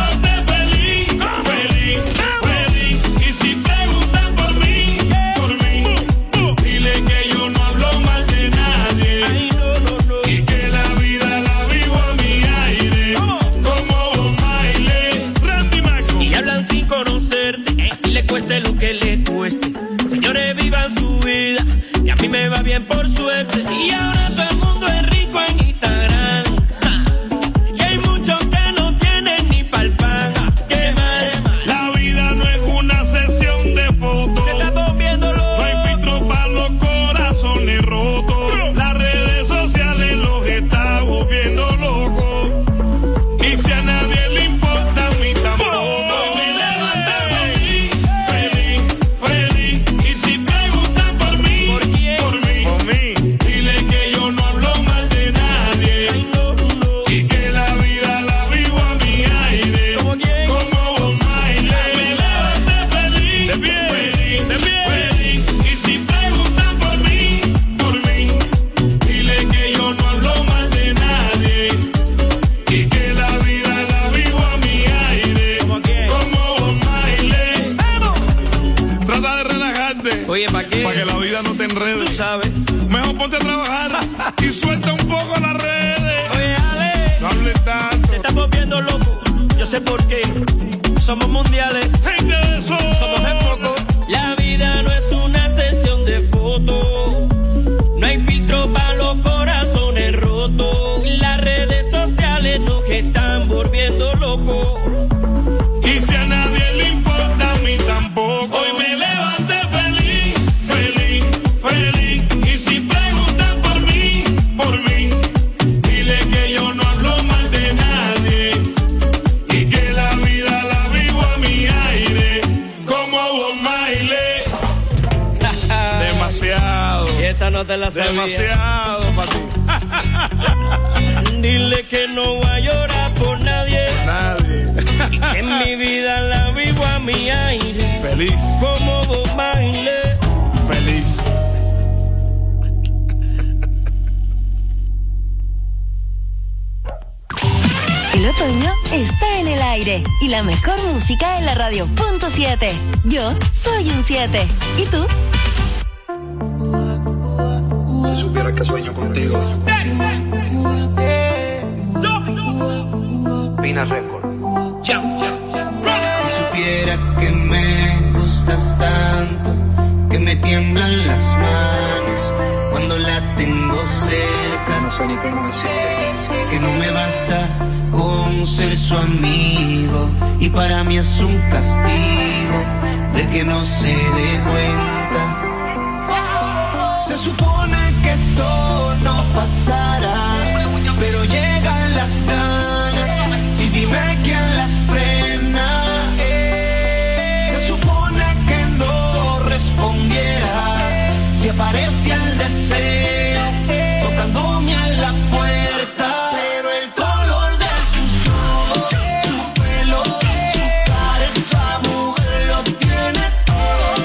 cueste lo que le cueste. Señores, vivan su vida, que a mí me va bien por suerte. Y ahora todo el mundo es rico en Instagram. Ja. Y hay muchos que no tienen ni pa'l pan. Qué mal. La vida no es una sesión de fotos. Se está volviendo loco. No hay filtro para los corazones rotos. Las redes sociales los está volviendo locos. Y si a nadie le importa, a mí tampoco. Oye, ¿para qué? Para que la vida no te enrede. Tú sabes. Mejor ponte a trabajar y suelta un poco las redes. Oye, Ale. No hables tanto. Se está volviendo loco. Yo sé por qué. Somos mundiales. Gente de eso. Somos de poco. La vida no es una sesión de fotos. No hay filtro para los corazones rotos. Las redes sociales nos están volviendo locos. Y si a nadie le importa, a mí tampoco. Hoy me levanté feliz, feliz, feliz. Y si preguntan por mí, por mí, dile que yo no hablo mal de nadie. Y que la vida la vivo a mi aire, como Bob Marley. Demasiado. Y esta no te la sabía. Demasiado para ti. Dile que no voy a llorar por nadie. Nadie. Y que en mi vida la vivo a mi aire. Feliz. Como Bob Marley. Feliz. El otoño está en el aire y la mejor música en la radio punto siete. Yo soy un siete. ¿Y tú? Si supiera que sueño contigo. Pina Record. Si supiera que me gustas tanto, que me tiemblan las manos cuando la tengo cerca. No sé ni cómo decirte. Que no me basta con ser su amigo y para mí es un castigo de que no se dé cuenta. Se supone que esto no pasará, pero llegan las ganas y dime quién las frena. Se supone que no respondiera si aparece el deseo tocándome a la puerta, pero el color de sus ojos, su pelo, su cara, esa mujer lo tiene todo.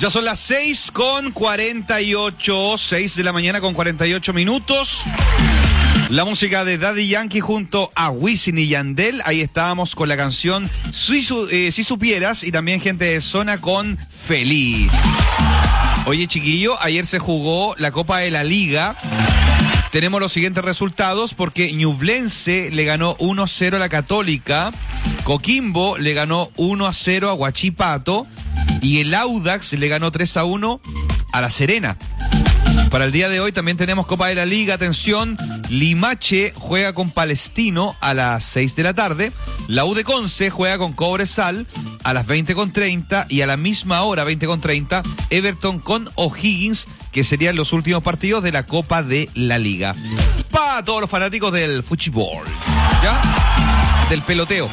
Ya son las seis con cuarenta y ocho, seis de la mañana con cuarenta y ocho minutos. La música de Daddy Yankee junto a Wisin y Yandel. Ahí estábamos con la canción Si, su, eh, si Supieras, y también gente de Zona con Feliz. Oye, chiquillo, ayer se jugó la Copa de la Liga. Tenemos los siguientes resultados porque Ñublense le ganó uno a cero a la Católica, Coquimbo le ganó uno a cero a Huachipato y el Audax le ganó tres a uno a La Serena. Para el día de hoy también tenemos Copa de la Liga, atención, Limache juega con Palestino a las seis de la tarde, la U de Conce juega con Cobresal a las veinte con treinta y a la misma hora, veinte con treinta, Everton con O'Higgins, que serían los últimos partidos de la Copa de la Liga. Para todos los fanáticos del fútbol, ¿ya? Del peloteo.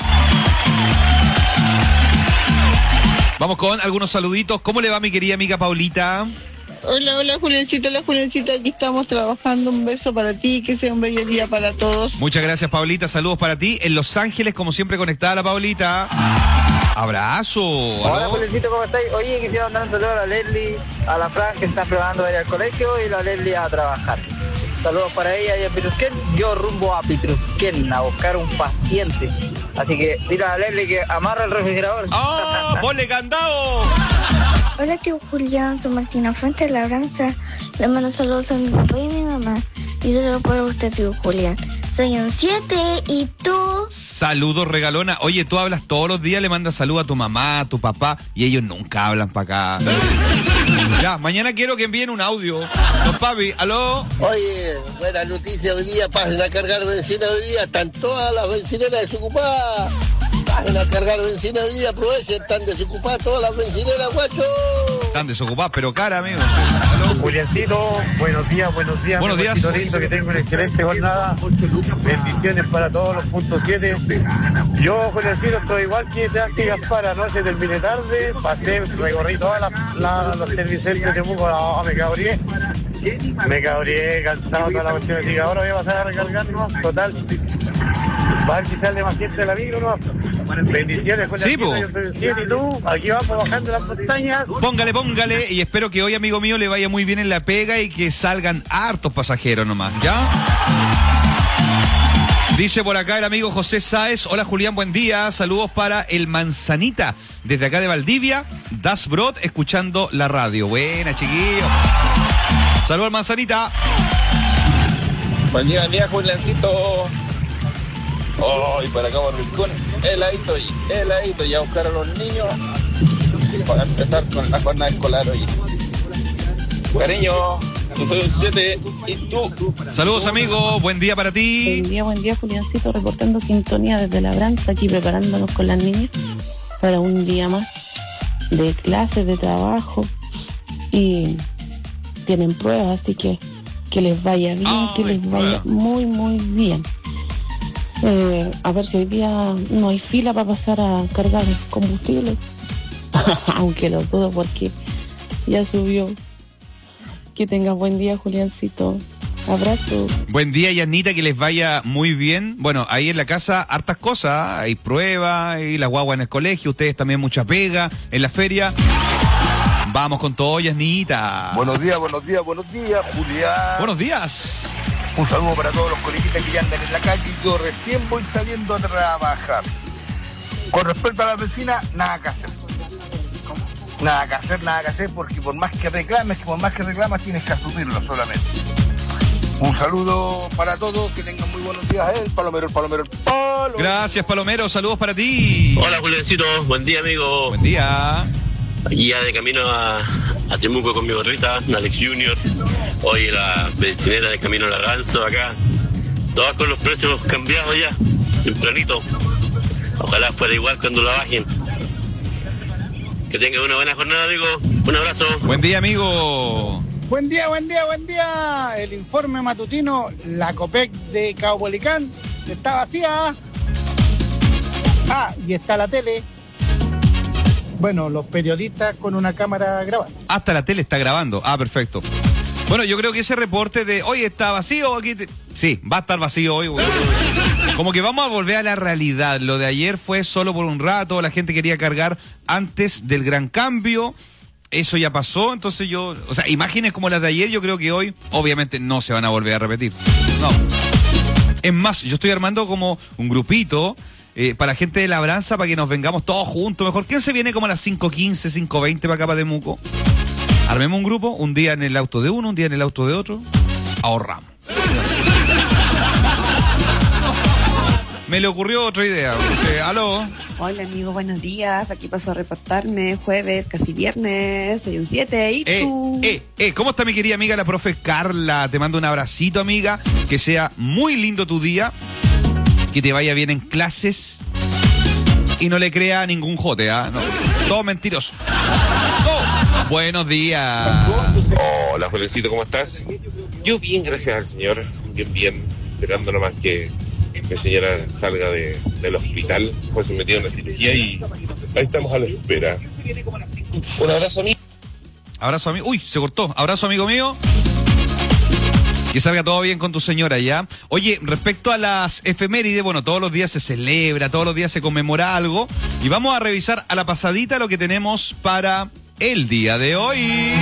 Vamos con algunos saluditos. ¿Cómo le va mi querida amiga Paulita? Hola, hola Juliancito, hola Juliancito, aquí estamos trabajando, un beso para ti, que sea un bello día para todos. Muchas gracias Paulita, saludos para ti. En Los Ángeles, como siempre, conectada la Paulita. Abrazo. Hola Juliancito, ¿cómo estáis? Oye, quisiera mandar un saludo a la Leslie, a la Fran que están preparando para ir al colegio y la Leslie a trabajar. Saludos para ella y a Pitrusquén, yo rumbo a Pitrusquén a buscar un paciente. Así que dile a Leslie que amarra el refrigerador. ¡Oh, ponle candado! Hola tío Julián, soy Martina Fuente de Labranza. Le mando saludos a mi papá y a mi mamá. Y saludo para usted tío Julián. Soy un siete y tú. Saludos regalona. Oye, tú hablas todos los días, le mandas saludos a tu mamá, a tu papá, y ellos nunca hablan para acá. Ya, mañana quiero que envíen un audio. Los papi, aló. Oye, buena noticia hoy día, pasen a cargar benzina hoy día, están todas las bencineras desocupadas. Pasen a cargar benzina hoy día, aprovechen, están desocupadas todas las bencineras, guacho. Están desocupadas, pero cara, amigo. Juliancito, buenos días, buenos días. Buenos días. Lindo, que tengo una excelente jornada. Bendiciones para todos los puntos siete. Yo, Juliancito, estoy igual que Taxi Gaspar. Anoche terminé tarde, pasé, recorrí todas las la, los servicios de Temuco. No, me cabrié. Me cabrié, cansado toda la cuestión. Así que ahora voy a pasar a recargarnos. Total. Va a ver quizás de más gente de la micro, ¿no? Bendiciones, Juliancito. Sí, yo soy el siete y tú. Aquí vamos bajando las montañas. Póngale, póngale. Y espero que hoy, amigo mío, le vaya muy bien en la pega y que salgan hartos pasajeros nomás, ¿ya? Dice por acá el amigo José Sáez. Hola Julián, buen día. Saludos para el Manzanita. Desde acá de Valdivia, Das Brot, escuchando la radio. Buena, chiquillo. Saludos al Manzanita. Buen día, buen día, Juliancito. Oh, y para acá por Rincón, heladito y heladito, y a buscar a los niños para empezar con la jornada escolar hoy. Cariño, yo soy un siete y tú. Saludos, amigo, buen día para ti. Buen día, buen día, Juliancito, reportando sintonía desde Labranza, aquí preparándonos con las niñas para un día más de clases, de trabajo, y tienen pruebas, así que que les vaya bien, oh, que les vaya muy, muy bien. Eh, a ver si hoy día no hay fila para pasar a cargar combustible. Aunque lo dudo porque ya subió. Que tengas buen día, Juliancito. Abrazo. Buen día, Yanita, que les vaya muy bien. Bueno, ahí en la casa hartas cosas. Hay pruebas, hay la guagua en el colegio, ustedes también mucha pega en la feria. Vamos con todo, Yanita. Buenos días, buenos días, buenos días, Julián. Buenos días. Un saludo para todos los coleguitas que ya andan en la calle. Yo recién voy saliendo a trabajar. Con respecto a la vecina, nada que hacer. Nada que hacer, nada que hacer, porque por más que reclames, que por más que reclamas, tienes que asumirlo solamente. Un saludo para todos, que tengan muy buenos días. El Palomero, el Palomero, el Palomero. Gracias, Palomero, saludos para ti. Hola, Juliancito, buen día, amigo. Buen día. Aquí ya de camino a, a Temuco con mi gorrita, Alex Junior. Hoy la bencinera de camino a la Ranzo acá. Todas con los precios cambiados ya, tempranito. Ojalá fuera igual cuando la bajen. Que tengan una buena jornada, amigo. Un abrazo. Buen día, amigo. Buen día, buen día, buen día. El informe matutino, la Copec de Caupolicán está vacía. Ah, y está la tele. Bueno, los periodistas con una cámara grabando. Hasta la tele está grabando. Ah, perfecto. Bueno, yo creo que ese reporte de hoy está vacío, aquí te... sí, va a estar vacío hoy. Como que vamos a volver a la realidad. Lo de ayer fue solo por un rato, la gente quería cargar antes del gran cambio eso ya pasó, entonces yo... O sea, imágenes como las de ayer, yo creo que hoy, obviamente, no se van a volver a repetir. No. Es más, yo estoy armando como un grupito eh, para la gente de Labranza, para que nos vengamos todos juntos. Mejor, ¿quién se viene como a las cinco quince, cinco veinte para acá, para Temuco? Armemos un grupo, un día en el auto de uno, un día en el auto de otro. Ahorramos. Me le ocurrió otra idea. Porque, aló. Hola amigo, buenos días. Aquí paso a reportarme. Jueves, casi viernes. Soy un siete. ¿Y eh, tú? Eh, eh, ¿Cómo está mi querida amiga, la profe Carla? Te mando un abracito, amiga. Que sea muy lindo tu día. Que te vaya bien en clases. Y no le crea ningún jote, ¿ah? ¿eh? No, todo mentiroso. Oh, buenos días. Hola, Juancito, ¿cómo estás? Yo bien, gracias al Señor. Bien, bien. Esperando nomás que mi señora salga de, del hospital. Fue sometida a una cirugía y ahí estamos a la espera. Un abrazo, amigo. Abrazo, amigo. Uy, se cortó. Abrazo, amigo mío. Que salga todo bien con tu señora, ¿ya? Oye, respecto a las efemérides, bueno, todos los días se celebra, todos los días se conmemora algo. Y vamos a revisar a la pasadita lo que tenemos para el día de hoy.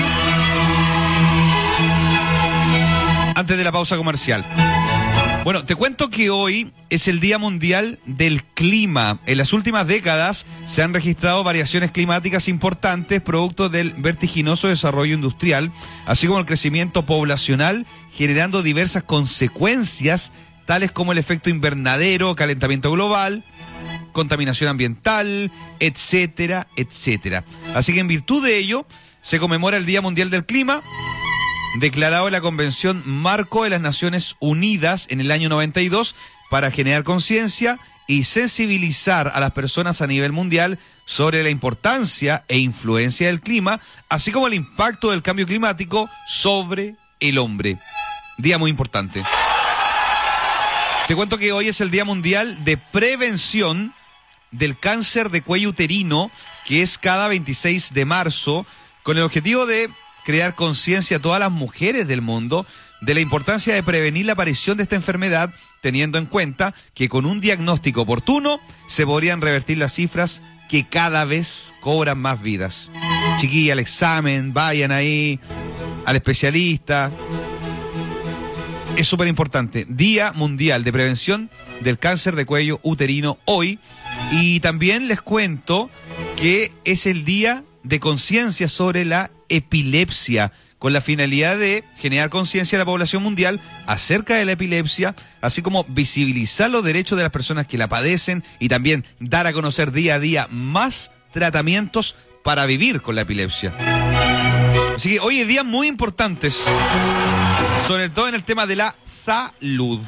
Antes de la pausa comercial. Bueno, te cuento que hoy es el Día Mundial del Clima. En las últimas décadas se han registrado variaciones climáticas importantes producto del vertiginoso desarrollo industrial, así como el crecimiento poblacional, generando diversas consecuencias, tales como el efecto invernadero, calentamiento global, contaminación ambiental, etcétera, etcétera. Así que en virtud de ello, se conmemora el Día Mundial del Clima, declarado en la Convención Marco de las Naciones Unidas en el año noventa y dos, para generar conciencia y sensibilizar a las personas a nivel mundial sobre la importancia e influencia del clima, así como el impacto del cambio climático sobre el hombre. Día muy importante. Te cuento que hoy es el Día Mundial de Prevención del Cáncer de Cuello Uterino, que es cada veintiséis de marzo, con el objetivo de crear conciencia a todas las mujeres del mundo de la importancia de prevenir la aparición de esta enfermedad, teniendo en cuenta que con un diagnóstico oportuno se podrían revertir las cifras que cada vez cobran más vidas. Chiquilla, al examen, vayan ahí, al especialista. Es súper importante. Día Mundial de Prevención del Cáncer de Cuello Uterino hoy. Y también les cuento que es el día de conciencia sobre la epilepsia, con la finalidad de generar conciencia a la población mundial acerca de la epilepsia, así como visibilizar los derechos de las personas que la padecen y también dar a conocer día a día más tratamientos para vivir con la epilepsia. Así que hoy es días muy importantes, sobre todo en el tema de la salud.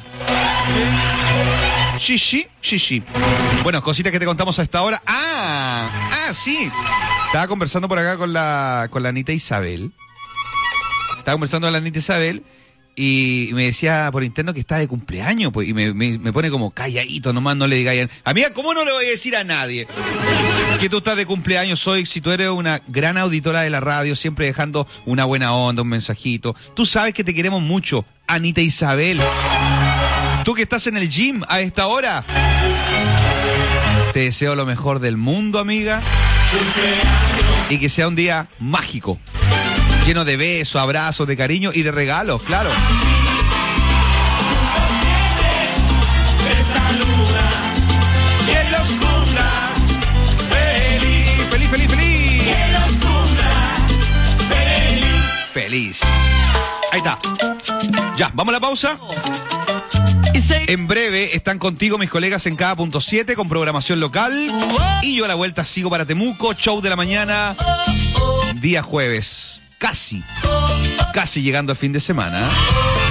Shishi, shishi. Bueno, cositas que te contamos a esta hora. Ah, ah, sí. Estaba conversando por acá con la, con la Anita Isabel. Estaba conversando con la Anita Isabel y me decía por interno que está de cumpleaños, pues, y me, me, me pone como calladito, nomás no le digáis. Amiga, ¿cómo no le voy a decir a nadie que tú estás de cumpleaños hoy? Si tú eres una gran auditora de la radio, siempre dejando una buena onda, un mensajito. Tú sabes que te queremos mucho, Anita Isabel. Tú que estás en el gym a esta hora, te deseo lo mejor del mundo, amiga. Y que sea un día mágico, lleno de besos, abrazos, de cariño y de regalos, claro. Feliz, feliz, feliz. Feliz. Ahí está. Ya, vamos a la pausa. En breve están contigo mis colegas en Cada Punto siete con programación local. Y yo a la vuelta sigo para Temuco, show de la mañana, día jueves. Casi, casi llegando al fin de semana.